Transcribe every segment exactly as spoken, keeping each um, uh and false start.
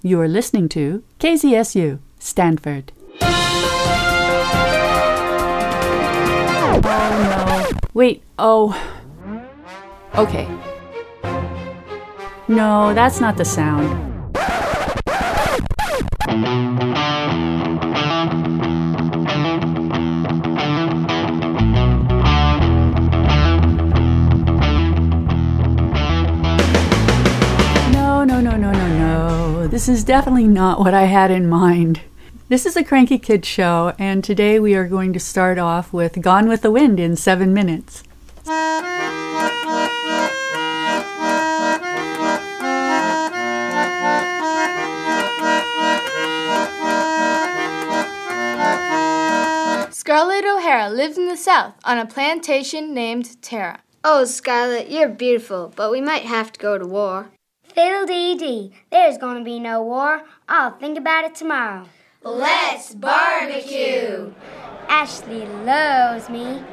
You are listening to K Z S U, Stanford. Oh, no. Wait, oh. Okay. No, that's not the sound. No, no, no, no, no, no. This is definitely not what I had in mind. This is a Cranky Kid show, and today we are going to start off with Gone with the Wind in seven minutes. Scarlett O'Hara lives in the South on a plantation named Tara. Oh, Scarlett, you're beautiful, but we might have to go to war. Fiddle-dee-dee, there's going to be no war. I'll think about it tomorrow. Let's barbecue! Ashley loves me.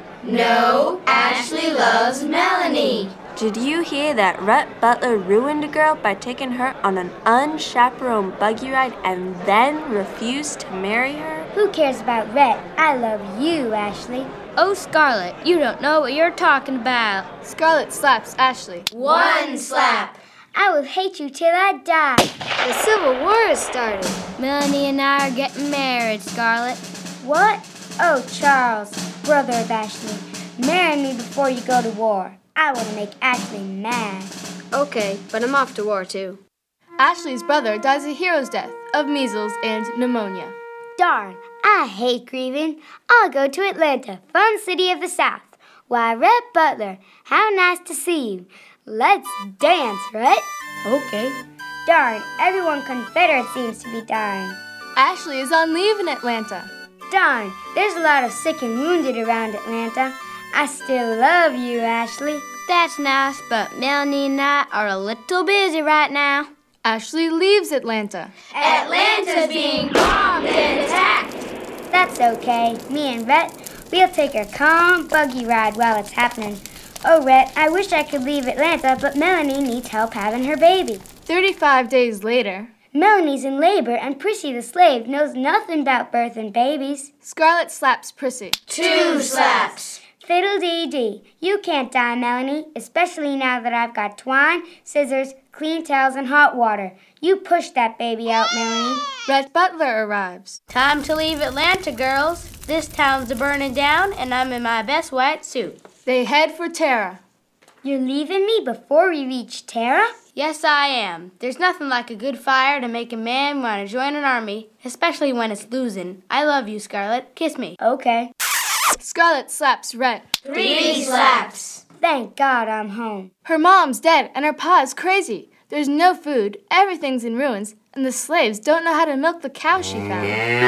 No, Ashley loves Melanie. Did you hear that Rhett Butler ruined a girl by taking her on an unchaperoned buggy ride and then refused to marry her? Who cares about Rhett? I love you, Ashley. Oh, Scarlett, you don't know what you're talking about. Scarlett slaps Ashley. One slap. I will hate you till I die. The Civil War has started. Melanie and I are getting married, Scarlett. What? Oh, Charles, brother of Ashley, marry me before you go to war. I want to make Ashley mad. Okay, but I'm off to war, too. Ashley's brother dies a hero's death of measles and pneumonia. Darn, I hate grieving. I'll go to Atlanta, fun city of the South. Why, Rhett Butler, how nice to see you. Let's dance, Rhett. Okay. Darn, everyone Confederate seems to be dying. Ashley is on leave in Atlanta. Darn, there's a lot of sick and wounded around Atlanta. I still love you, Ashley. That's nice, but Melanie and I are a little busy right now. Ashley leaves Atlanta. Atlanta's being bombed and attacked. That's okay. Me and Rhett, we'll take a calm buggy ride while it's happening. Oh, Rhett, I wish I could leave Atlanta, but Melanie needs help having her baby. Thirty-five days later, Melanie's in labor, and Prissy the slave knows nothing about birth and babies. Scarlett slaps Prissy. Two slaps. Fiddle-dee-dee. You can't die, Melanie, especially now that I've got twine, scissors, clean towels, and hot water. You push that baby out, Melanie. Rhett Butler arrives. Time to leave Atlanta, girls. This town's a-burning down, and I'm in my best white suit. They head for Tara. You're leaving me before we reach Tara? Yes, I am. There's nothing like a good fire to make a man want to join an army, especially when it's losing. I love you, Scarlett. Kiss me. Okay. Scarlett slaps Rhett. Three slaps. Thank God I'm home. Her mom's dead and her pa's crazy. There's no food, everything's in ruins, and the slaves don't know how to milk the cow she found.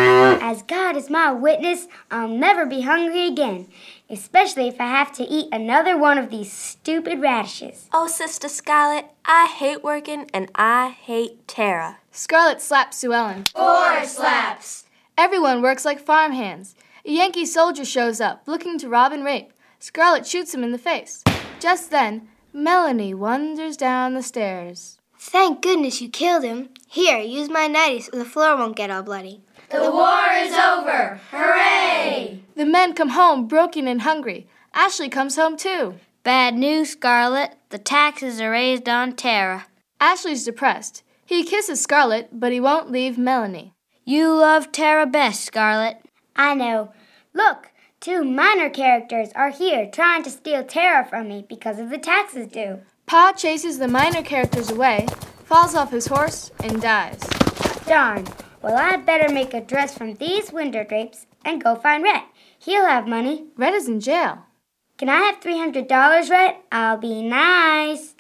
As God is my witness, I'll never be hungry again, especially if I have to eat another one of these stupid radishes. Oh, Sister Scarlett, I hate working and I hate Tara. Scarlett slaps Sue Ellen. Four slaps. Everyone works like farmhands. A Yankee soldier shows up, looking to rob and rape. Scarlett shoots him in the face. Just then, Melanie wanders down the stairs. Thank goodness you killed him. Here, use my nightie so the floor won't get all bloody. The war is over. Hooray! The men come home broken and hungry. Ashley comes home too. Bad news, Scarlett. The taxes are raised on Tara. Ashley's depressed. He kisses Scarlett, but he won't leave Melanie. You love Tara best, Scarlett. I know. Look, two minor characters are here trying to steal Tara from me because of the taxes due. Pa chases the minor characters away, falls off his horse, and dies. Darn. Well, I'd better make a dress from these window drapes and go find Rhett. He'll have money. Rhett is in jail. Can I have three hundred dollars, Rhett? I'll be nice.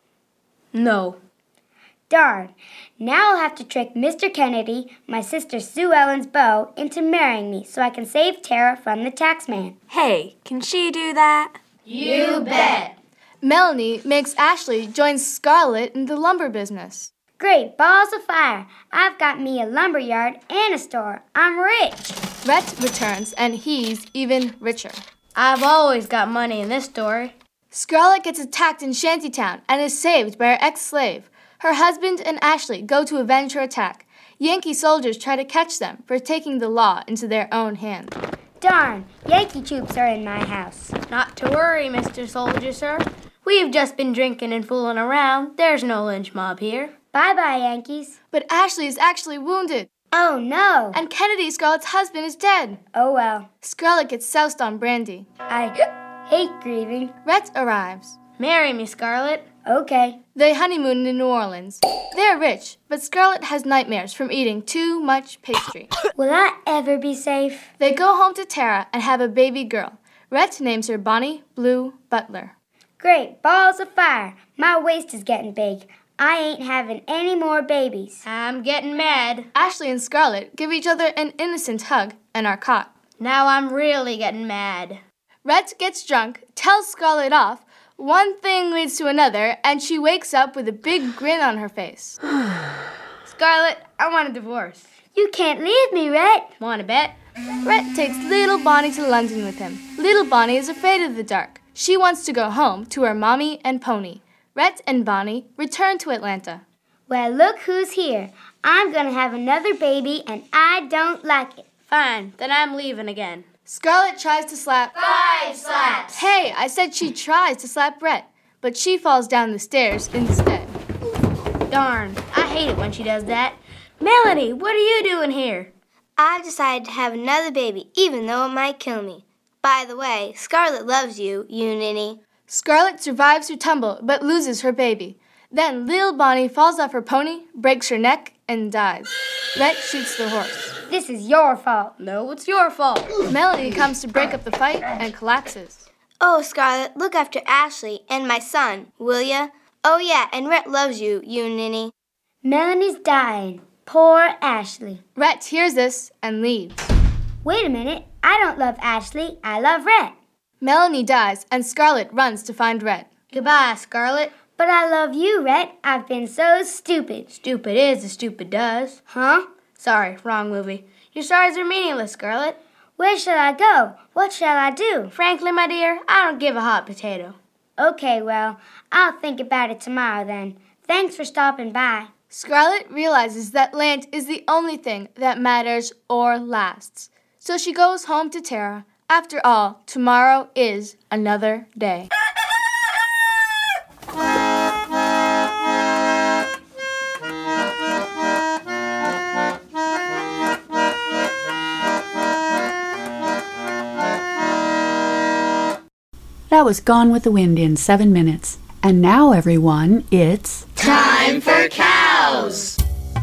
No. Darn. Now I'll have to trick Mister Kennedy, my sister Sue Ellen's beau, into marrying me so I can save Tara from the taxman. Hey, can she do that? You bet. Melanie makes Ashley join Scarlett in the lumber business. Great balls of fire. I've got me a lumber yard and a store. I'm rich. Rhett returns, and he's even richer. I've always got money in this story. Scarlett gets attacked in Shantytown and is saved by her ex-slave. Her husband and Ashley go to avenge her attack. Yankee soldiers try to catch them for taking the law into their own hands. Darn, Yankee troops are in my house. Not to worry, Mister Soldier, sir. We've just been drinking and fooling around. There's no lynch mob here. Bye-bye, Yankees. But Ashley is actually wounded. Oh, no. And Kennedy, Scarlett's husband, is dead. Oh, well. Scarlett gets soused on brandy. I hate grieving. Rhett arrives. Marry me, Scarlett. Okay. They honeymoon in New Orleans. They're rich, but Scarlett has nightmares from eating too much pastry. Will I ever be safe? They go home to Tara and have a baby girl. Rhett names her Bonnie Blue Butler. Great balls of fire. My waist is getting big. I ain't having any more babies. I'm getting mad. Ashley and Scarlett give each other an innocent hug and are caught. Now I'm really getting mad. Rhett gets drunk, tells Scarlett off. One thing leads to another, and she wakes up with a big grin on her face. Scarlett, I want a divorce. You can't leave me, Rhett. Want to bet? Rhett takes little Bonnie to London with him. Little Bonnie is afraid of the dark. She wants to go home to her mommy and pony. Rhett and Bonnie return to Atlanta. Well, look who's here. I'm going to have another baby, and I don't like it. Fine, then I'm leaving again. Scarlett tries to slap... Five slaps! Hey, I said she tries to slap Rhett, but she falls down the stairs instead. Darn, I hate it when she does that. Melanie, what are you doing here? I've decided to have another baby, even though it might kill me. By the way, Scarlett loves you, you ninny. Scarlett survives her tumble, but loses her baby. Then little Bonnie falls off her pony, breaks her neck, and dies. Rhett shoots the horse. This is your fault. No, it's your fault. Melanie comes to break up the fight and collapses. Oh, Scarlett, look after Ashley and my son, will ya? Oh, yeah, and Rhett loves you, you ninny. Melanie's dying. Poor Ashley. Rhett hears this and leaves. Wait a minute. I don't love Ashley. I love Rhett. Melanie dies, and Scarlett runs to find Rhett. Goodbye, Scarlett. But I love you, Rhett. I've been so stupid. Stupid is as stupid does. Huh? Sorry, wrong movie. Your sorries are meaningless, Scarlett. Where shall I go? What shall I do? Frankly, my dear, I don't give a hot potato. Okay, well, I'll think about it tomorrow then. Thanks for stopping by. Scarlett realizes that land is the only thing that matters or lasts. So she goes home to Tara. After all, tomorrow is another day. That was Gone with the Wind in seven minutes. And now, everyone, it's... Time for cows!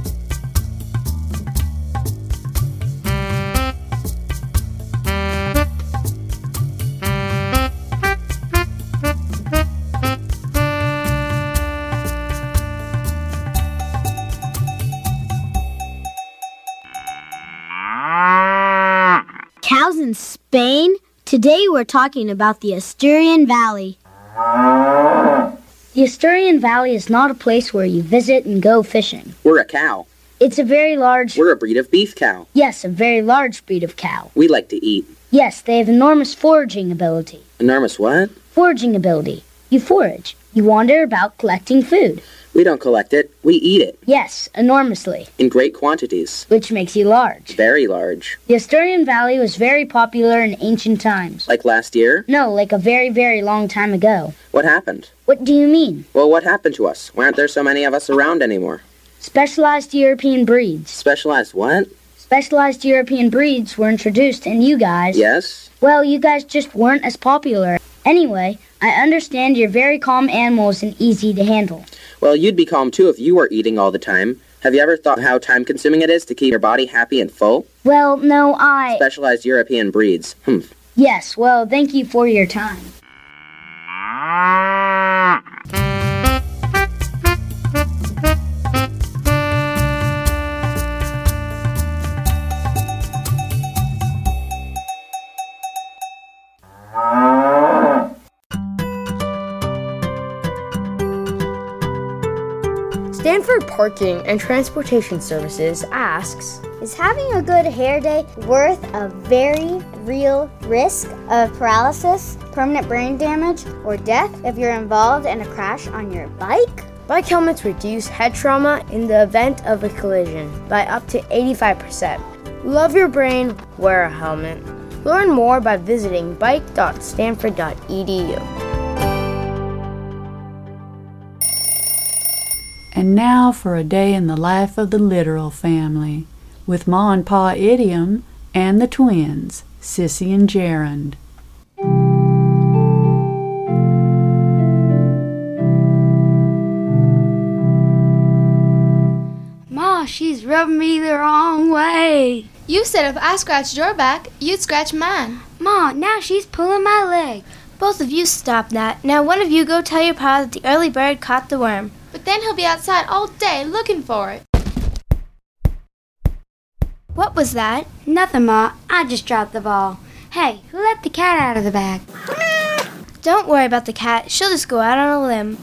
Cows in Spain? Today we're talking about the Asturian Valley. The Asturian Valley is not a place where you visit and go fishing. We're a cow. It's a very large... We're a breed of beef cow. Yes, a very large breed of cow. We like to eat. Yes, they have enormous foraging ability. Enormous what? Foraging ability. You forage. You wander about collecting food. We don't collect it. We eat it. Yes, enormously. In great quantities. Which makes you large. Very large. The Asturian Valley was very popular in ancient times. Like last year? No, like a very, very long time ago. What happened? What do you mean? Well, what happened to us? Why aren't there so many of us around anymore? Specialized European breeds. Specialized what? Specialized European breeds were introduced, and you guys... Yes? Well, you guys just weren't as popular. Anyway, I understand you're very calm animals and easy to handle. Well, you'd be calm too if you were eating all the time. Have you ever thought how time-consuming it is to keep your body happy and full? Well, no, I... Specialized European breeds. Hmm. Yes, well, thank you for your time. Stanford Parking and Transportation Services asks, is having a good hair day worth a very real risk of paralysis, permanent brain damage, or death if you're involved in a crash on your bike? Bike helmets reduce head trauma in the event of a collision by up to eighty-five percent. Love your brain, wear a helmet. Learn more by visiting bike dot stanford dot e d u. And now for a day in the life of the Literal family, with Ma and Pa Idiom and the twins, Sissy and Gerund. Ma, she's rubbing me the wrong way. You said if I scratched your back, you'd scratch mine. Ma, now she's pulling my leg. Both of you stop that. Now one of you go tell your pa that the early bird caught the worm. But then he'll be outside all day looking for it. What was that? Nothing, Ma. I just dropped the ball. Hey, who let the cat out of the bag? Don't worry about the cat. She'll just go out on a limb.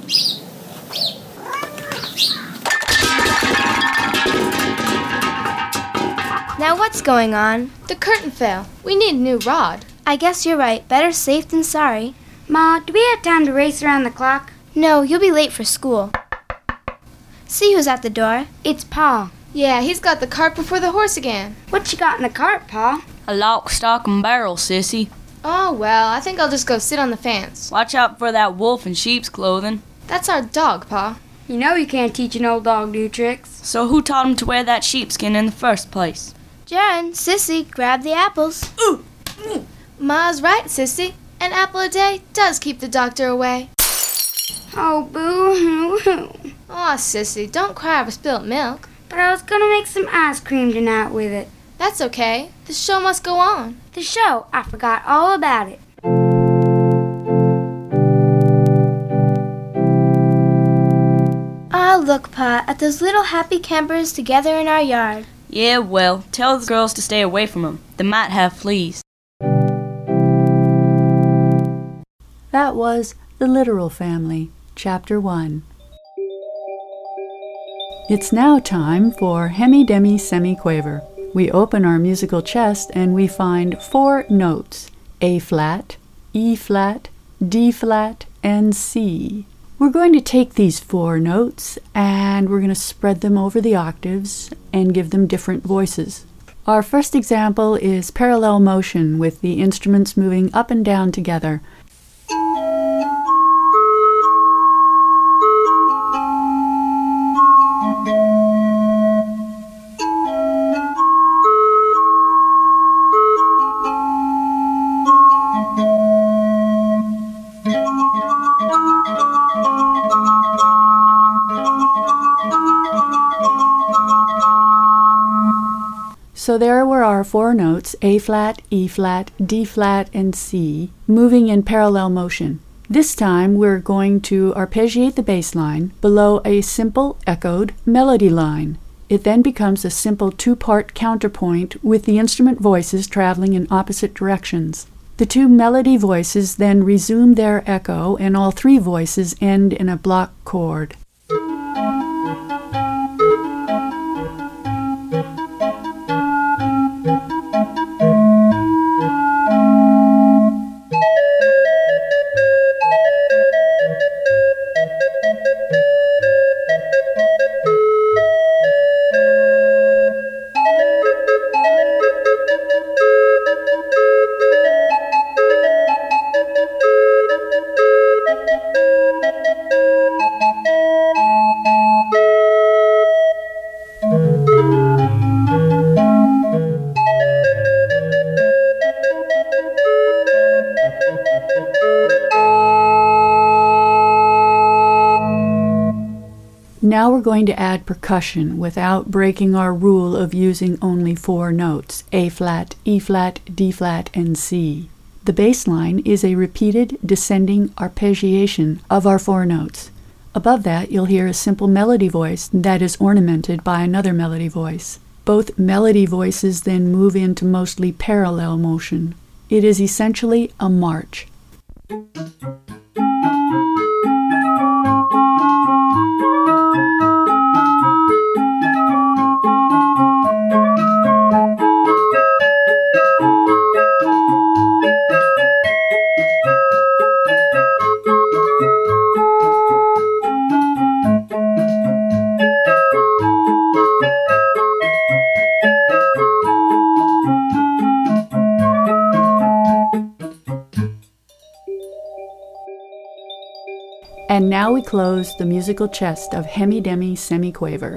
Now what's going on? The curtain fell. We need a new rod. I guess you're right. Better safe than sorry. Ma, do we have time to race around the clock? No, you'll be late for school. See who's at the door. It's Pa. Yeah, he's got the cart before the horse again. What you got in the cart, Pa? A lock, stock, and barrel, Sissy. Oh, well, I think I'll just go sit on the fence. Watch out for that wolf in sheep's clothing. That's our dog, Pa. You know you can't teach an old dog new tricks. So who taught him to wear that sheepskin in the first place? Gerund, Sissy, grab the apples. Ooh! Ma's right, Sissy. An apple a day does keep the doctor away. Oh, boo-hoo-hoo. Aw, Sissy, don't cry over spilt milk. But I was gonna make some ice cream tonight with it. That's okay. The show must go on. The show? I forgot all about it. Ah, look, Pa, at those little happy campers together in our yard. Yeah, well, tell the girls to stay away from them. They might have fleas. That was The Literal Family, Chapter one. It's now time for Hemi Demi Semi-Quaver. We open our musical chest and we find four notes, A flat, E flat, D flat, and C. We're going to take these four notes and we're going to spread them over the octaves and give them different voices. Our first example is parallel motion with the instruments moving up and down together. So there were our four notes, A flat, E flat, D flat, and C, moving in parallel motion. This time we're going to arpeggiate the bass line below a simple echoed melody line. It then becomes a simple two-part counterpoint with the instrument voices traveling in opposite directions. The two melody voices then resume their echo and all three voices end in a block chord. Now we're going to add percussion without breaking our rule of using only four notes, A flat, E flat, D flat, and C. The bass line is a repeated descending arpeggiation of our four notes. Above that, you'll hear a simple melody voice that is ornamented by another melody voice. Both melody voices then move into mostly parallel motion. It is essentially a march. And now we close the musical chest of Hemi-Demi Semi-Quaver.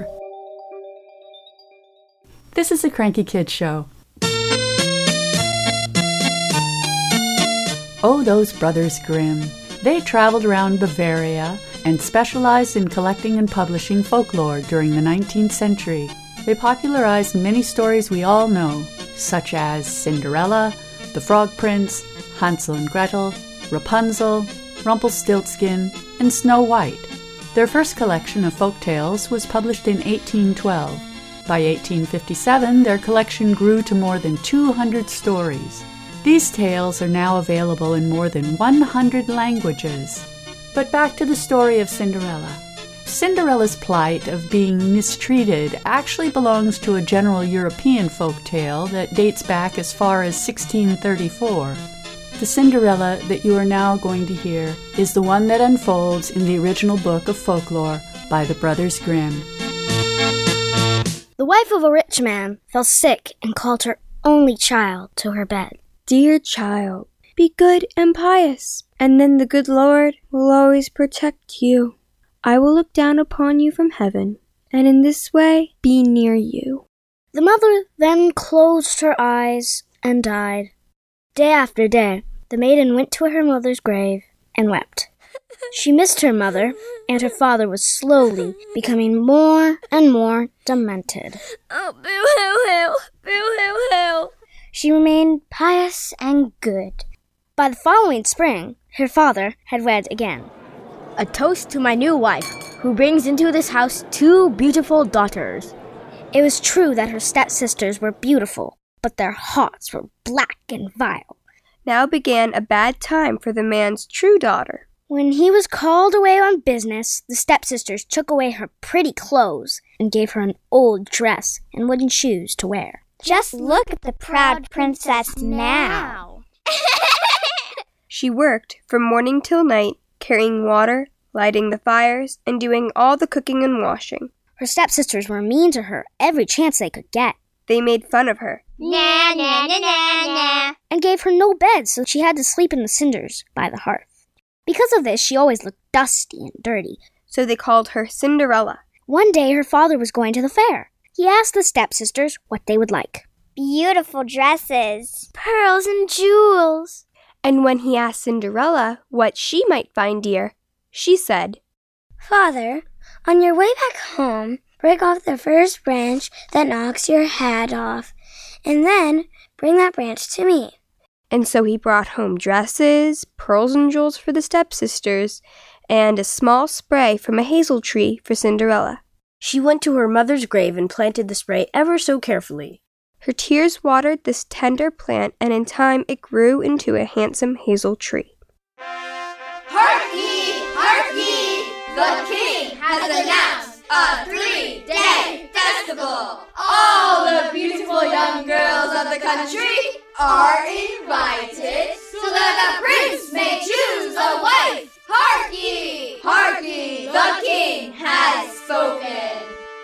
This is a Cranky Kid Show. Oh, those Brothers Grimm. They traveled around Bavaria and specialized in collecting and publishing folklore during the nineteenth century. They popularized many stories we all know, such as Cinderella, The Frog Prince, Hansel and Gretel, Rapunzel, Rumpelstiltskin, and Snow White. Their first collection of folk tales was published in eighteen twelve. By eighteen fifty-seven, their collection grew to more than two hundred stories. These tales are now available in more than one hundred languages. But back to the story of Cinderella. Cinderella's plight of being mistreated actually belongs to a general European folk tale that dates back as far as sixteen thirty-four. The Cinderella that you are now going to hear is the one that unfolds in the original book of folklore by the Brothers Grimm. The wife of a rich man fell sick and called her only child to her bed. Dear child, be good and pious, and then the good Lord will always protect you. I will look down upon you from heaven, and in this way be near you. The mother then closed her eyes and died. Day after day, the maiden went to her mother's grave and wept. She missed her mother, and her father was slowly becoming more and more demented. Oh, boo-hoo-hoo, boo-hoo-hoo. She remained pious and good. By the following spring, her father had wed again. A toast to my new wife, who brings into this house two beautiful daughters. It was true that her stepsisters were beautiful, but their hearts were black and vile. Now began a bad time for the man's true daughter. When he was called away on business, the stepsisters took away her pretty clothes and gave her an old dress and wooden shoes to wear. Just look at the proud princess now. She worked from morning till night, carrying water, lighting the fires, and doing all the cooking and washing. Her stepsisters were mean to her every chance they could get. They made fun of her. Na, na, na, na, na. And gave her no bed, so she had to sleep in the cinders by the hearth. Because of this, she always looked dusty and dirty. So they called her Cinderella. One day, her father was going to the fair. He asked the stepsisters what they would like. Beautiful dresses, pearls and jewels. And when he asked Cinderella what she might find dear, she said, Father, on your way back home, break off the first branch that knocks your hat off, and then bring that branch to me. And so he brought home dresses, pearls and jewels for the stepsisters, and a small spray from a hazel tree for Cinderella. She went to her mother's grave and planted the spray ever so carefully. Her tears watered this tender plant, and in time it grew into a handsome hazel tree. Hark ye! Hark ye! The king has announced a three-day festival. All the beautiful young girls of the country are invited so that the prince may choose a wife. Hark ye! Hark ye! The king has spoken.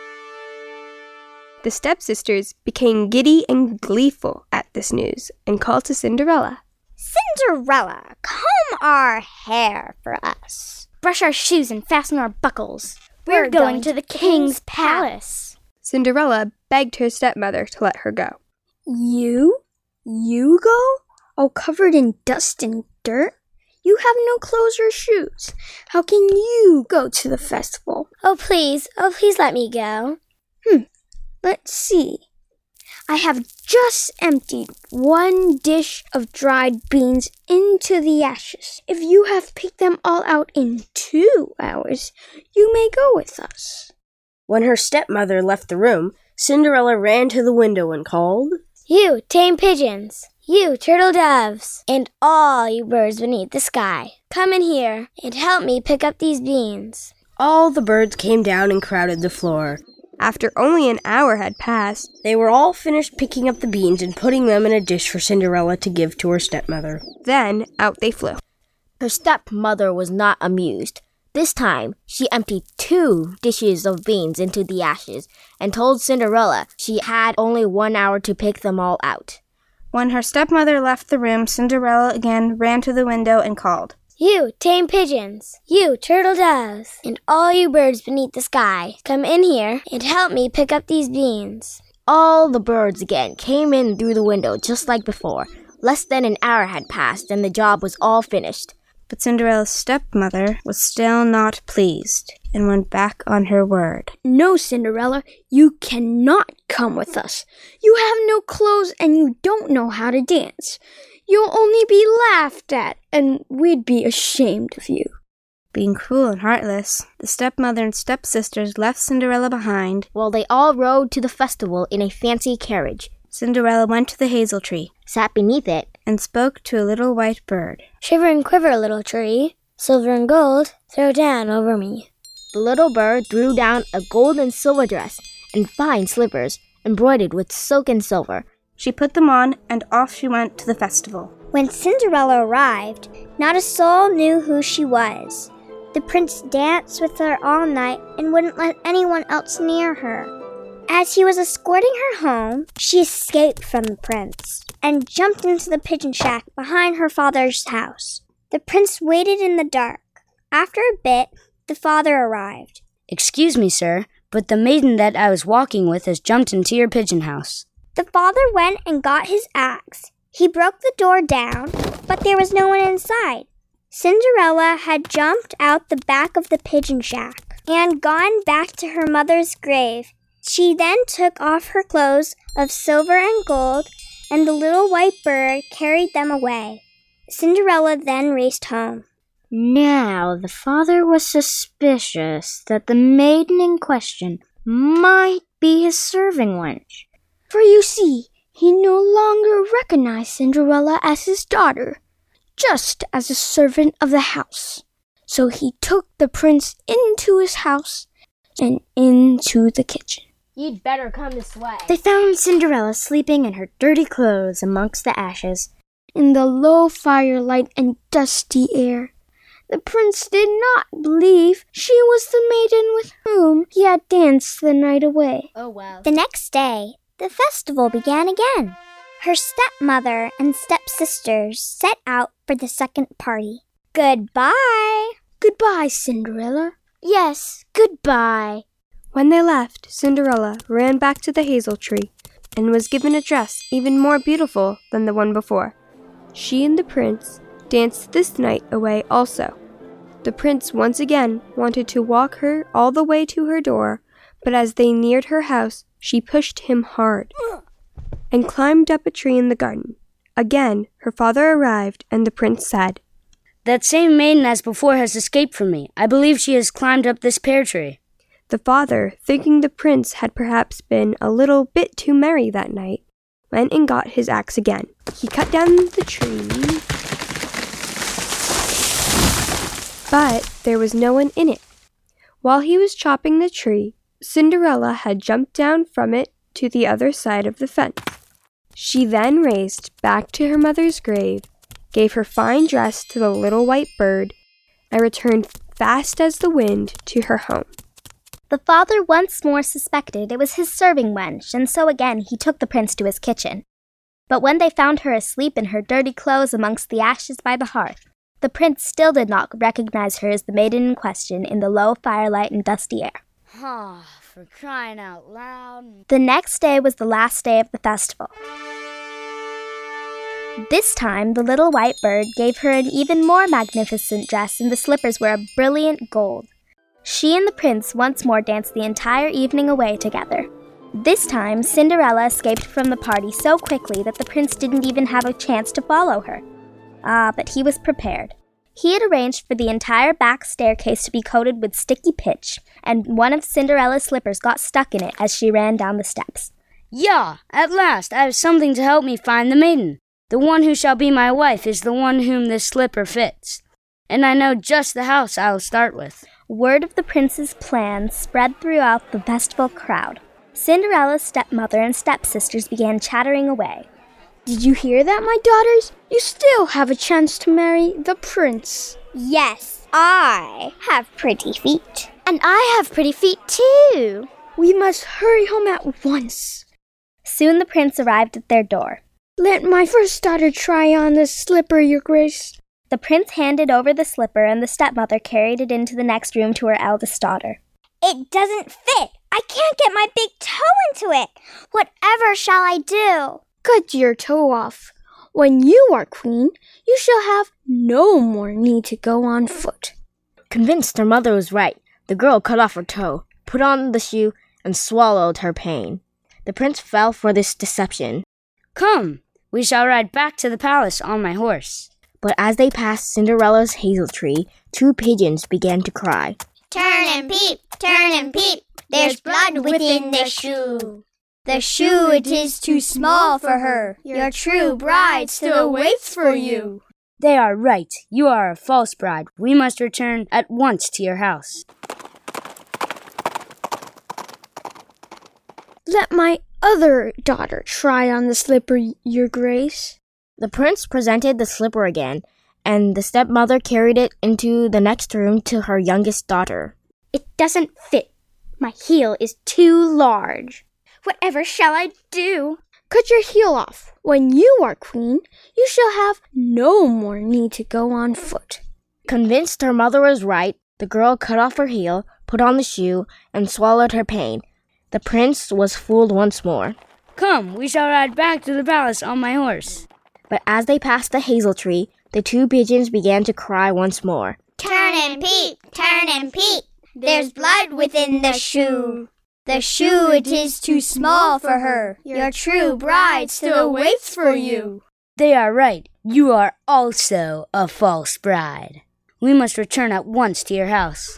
The stepsisters became giddy and gleeful at this news and called to Cinderella. Cinderella, comb our hair for us. Brush our shoes and fasten our buckles. We're, We're going, going to the king's palace. Cinderella begged her stepmother to let her go. You? You go? All covered in dust and dirt? You have no clothes or shoes. How can you go to the festival? Oh, please. Oh, please let me go. Hmm. Let's see. I have just emptied one dish of dried beans into the ashes. If you have picked them all out in two hours, you may go with us. When her stepmother left the room, Cinderella ran to the window and called, You tame pigeons, you turtle doves, and all you birds beneath the sky, come in here and help me pick up these beans. All the birds came down and crowded the floor. After only an hour had passed, they were all finished picking up the beans and putting them in a dish for Cinderella to give to her stepmother. Then out they flew. Her stepmother was not amused. This time, she emptied two dishes of beans into the ashes and told Cinderella she had only one hour to pick them all out. When her stepmother left the room, Cinderella again ran to the window and called, You, tame pigeons, you, turtle doves, and all you birds beneath the sky, come in here and help me pick up these beans. All the birds again came in through the window just like before. Less than an hour had passed and the job was all finished. But Cinderella's stepmother was still not pleased and went back on her word. No, Cinderella, you cannot come with us. You have no clothes and you don't know how to dance. You'll only be laughed at, and we'd be ashamed of you. Being cruel and heartless, the stepmother and stepsisters left Cinderella behind while they all rode to the festival in a fancy carriage. Cinderella went to the hazel tree, sat beneath it, and spoke to a little white bird. Shiver and quiver, little tree, silver and gold, throw down over me. The little bird threw down a gold and silver dress and fine slippers embroidered with silk and silver. She put them on, and off she went to the festival. When Cinderella arrived, not a soul knew who she was. The prince danced with her all night and wouldn't let anyone else near her. As he was escorting her home, she escaped from the prince and jumped into the pigeon shack behind her father's house. The prince waited in the dark. After a bit, the father arrived. Excuse me, sir, but the maiden that I was walking with has jumped into your pigeon house. The father went and got his axe. He broke the door down, but there was no one inside. Cinderella had jumped out the back of the pigeon shack and gone back to her mother's grave. She then took off her clothes of silver and gold, and the little white bird carried them away. Cinderella then raced home. Now the father was suspicious that the maiden in question might be his serving wench. For you see, he no longer recognized Cinderella as his daughter, just as a servant of the house. So he took the prince into his house and into the kitchen. You'd better come this way. They found Cinderella sleeping in her dirty clothes amongst the ashes. In the low firelight and dusty air, the prince did not believe she was the maiden with whom he had danced the night away. Oh, well. The next day, the festival began again. Her stepmother and stepsisters set out for the second party. Goodbye. Goodbye, Cinderella. Yes, goodbye. When they left, Cinderella ran back to the hazel tree and was given a dress even more beautiful than the one before. She and the prince danced this night away also. The prince once again wanted to walk her all the way to her door, but as they neared her house, she pushed him hard and climbed up a tree in the garden. Again, her father arrived, and the prince said, That same maiden as before has escaped from me. I believe she has climbed up this pear tree. The father, thinking the prince had perhaps been a little bit too merry that night, went and got his axe again. He cut down the tree, but there was no one in it. While he was chopping the tree, Cinderella had jumped down from it to the other side of the fence. She then raced back to her mother's grave, gave her fine dress to the little white bird, and returned fast as the wind to her home. The father once more suspected it was his serving wench, and so again he took the prince to his kitchen. But when they found her asleep in her dirty clothes amongst the ashes by the hearth, the prince still did not recognize her as the maiden in question in the low firelight and dusty air. Ah, for crying out loud. The next day was the last day of the festival. This time, the little white bird gave her an even more magnificent dress, and the slippers were of brilliant gold. She and the prince once more danced the entire evening away together. This time, Cinderella escaped from the party so quickly that the prince didn't even have a chance to follow her. Ah, but he was prepared. He had arranged for the entire back staircase to be coated with sticky pitch, and one of Cinderella's slippers got stuck in it as she ran down the steps. Yeah, at last I have something to help me find the maiden. The one who shall be my wife is the one whom this slipper fits, and I know just the house I'll start with. Word of the prince's plan spread throughout the festival crowd. Cinderella's stepmother and stepsisters began chattering away. Did you hear that, my daughters? You still have a chance to marry the prince. Yes, I have pretty feet. And I have pretty feet, too. We must hurry home at once. Soon the prince arrived at their door. Let my first daughter try on this slipper, your grace. The prince handed over the slipper and the stepmother carried it into the next room to her eldest daughter. It doesn't fit. I can't get my big toe into it. Whatever shall I do? Cut your toe off. When you are queen, you shall have no more need to go on foot. Convinced her mother was right, the girl cut off her toe, put on the shoe, and swallowed her pain. The prince fell for this deception. Come, we shall ride back to the palace on my horse. But as they passed Cinderella's hazel tree, two pigeons began to cry. Turn and peep, turn and peep, there's blood within the shoe. The shoe, it is too small for her. Your true bride still waits for you. They are right. You are a false bride. We must return at once to your house. Let my other daughter try on the slipper, your grace. The prince presented the slipper again, and the stepmother carried it into the next room to her youngest daughter. It doesn't fit. My heel is too large. Whatever shall I do? Cut your heel off. When you are queen, you shall have no more need to go on foot. Convinced her mother was right, the girl cut off her heel, put on the shoe, and swallowed her pain. The prince was fooled once more. Come, we shall ride back to the palace on my horse. But as they passed the hazel tree, the two pigeons began to cry once more. Turn and peep, turn and peep, there's blood within the shoe. The shoe, it is too small for her. Your true bride still waits for you. They are right. You are also a false bride. We must return at once to your house.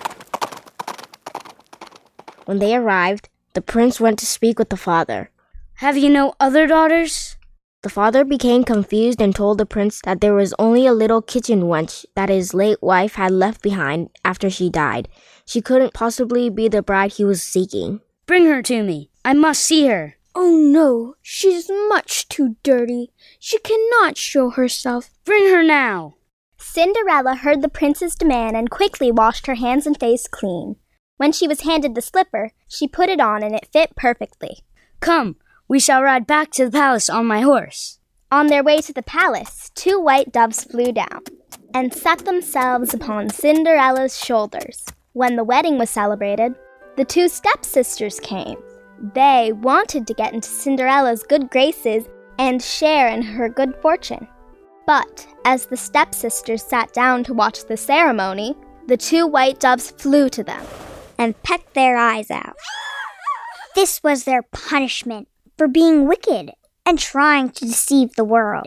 When they arrived, the prince went to speak with the father. Have you no other daughters? The father became confused and told the prince that there was only a little kitchen wench that his late wife had left behind after she died. She couldn't possibly be the bride he was seeking. Bring her to me. I must see her. Oh no, she's much too dirty. She cannot show herself. Bring her now. Cinderella heard the prince's demand and quickly washed her hands and face clean. When she was handed the slipper, she put it on and it fit perfectly. Come, we shall ride back to the palace on my horse. On their way to the palace, two white doves flew down and set themselves upon Cinderella's shoulders. When the wedding was celebrated, the two stepsisters came. They wanted to get into Cinderella's good graces and share in her good fortune. But as the stepsisters sat down to watch the ceremony, the two white doves flew to them and pecked their eyes out. This was their punishment for being wicked and trying to deceive the world.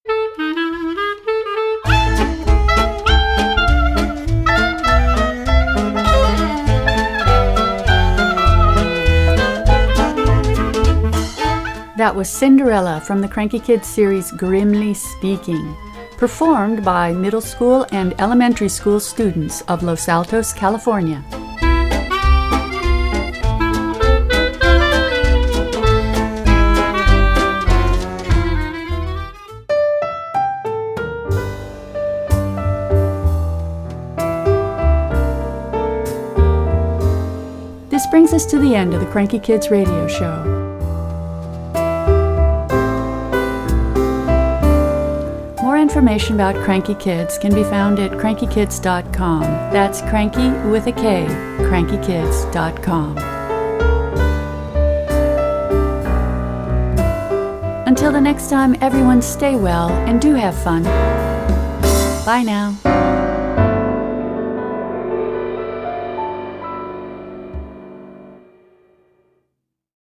That was Cinderella from the Cranky Kids series Grimly Speaking, performed by middle school and elementary school students of Los Altos, California. This brings us to the end of the Cranky Kids radio show. More information about Cranky Kids can be found at cranky kids dot com. That's cranky with a K, cranky kids dot com. Until the next time, everyone stay well and do have fun. Bye now.